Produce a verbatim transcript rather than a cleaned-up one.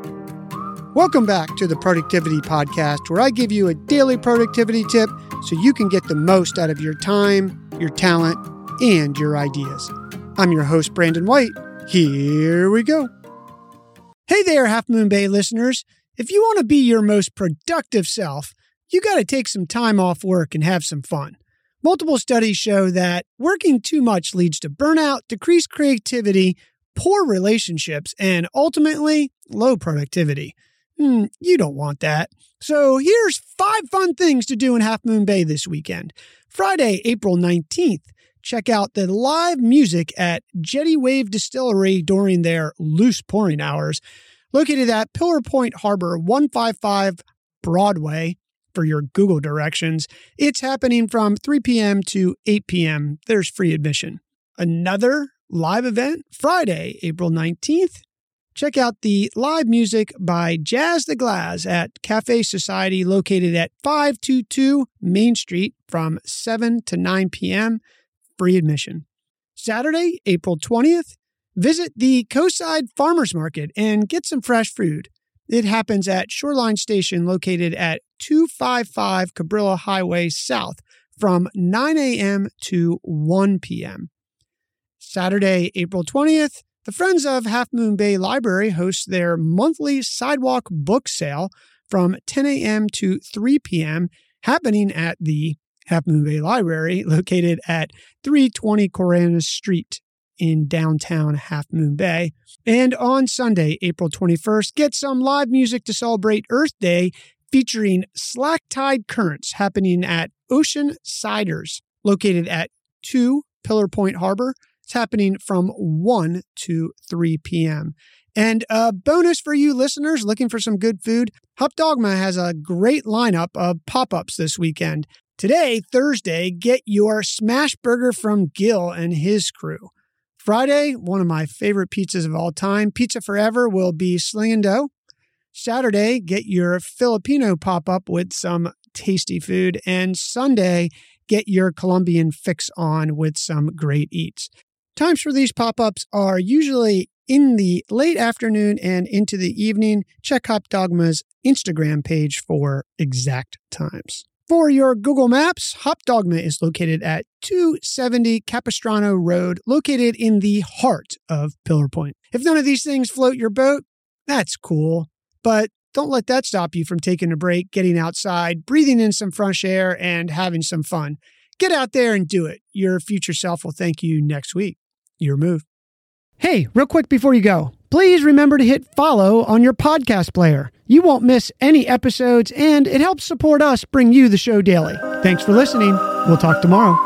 Welcome back to the Productivity Podcast, where I give you a daily productivity tip so you can get the most out of your time, your talent, and your ideas. I'm your host, Brandon White. Here we go. Hey there, Half Moon Bay listeners. If you want to be your most productive self, you got to take some time off work and have some fun. Multiple studies show that working too much leads to burnout, decreased creativity, poor relationships, and ultimately, low productivity. Hmm, you don't want that. So here's five fun things to do in Half Moon Bay this weekend. Friday, April nineteenth, check out the live music at Jetty Wave Distillery during their loose pouring hours, located at Pillar Point Harbor, one fifty-five Broadway for your Google directions. It's happening from three p.m. to eight p.m. There's free admission. Another live event, Friday, April nineteenth. Check out the live music by Jazz the Glass at Cafe Society, located at five twenty-two Main Street from seven to nine p.m. Free admission. Saturday, April twentieth, visit the Coastside Farmers Market and get some fresh food. It happens at Shoreline Station, located at two fifty-five Cabrillo Highway South from nine a.m. to one p.m. Saturday, April twentieth, the Friends of Half Moon Bay Library hosts their monthly sidewalk book sale from ten a.m. to three p.m., happening at the Half Moon Bay Library, located at three twenty Coranas Street in downtown Half Moon Bay. And on Sunday, April twenty-first, get some live music to celebrate Earth Day, featuring Slack Tide Currents, happening at Ocean Ciders, located at two Pillar Point Harbor. It's happening from one to three p.m. And a bonus for you listeners looking for some good food, Hop Dogma has a great lineup of pop-ups this weekend. Today, Thursday, get your smash burger from Gil and his crew. Friday, one of my favorite pizzas of all time, Pizza Forever, will be slinging dough. Saturday, get your Filipino pop-up with some tasty food. And Sunday, get your Colombian fix on with some great eats. Times for these pop-ups are usually in the late afternoon and into the evening. Check Hop Dogma's Instagram page for exact times. For your Google Maps, Hop Dogma is located at two seventy Capistrano Road, located in the heart of Pillar Point. If none of these things float your boat, that's cool. But don't let that stop you from taking a break, getting outside, breathing in some fresh air, and having some fun. Get out there and do it. Your future self will thank you next week. Your move. Hey, real quick before you go, please remember to hit follow on your podcast player. You won't miss any episodes, and it helps support us bring you the show daily. Thanks for listening. We'll talk tomorrow.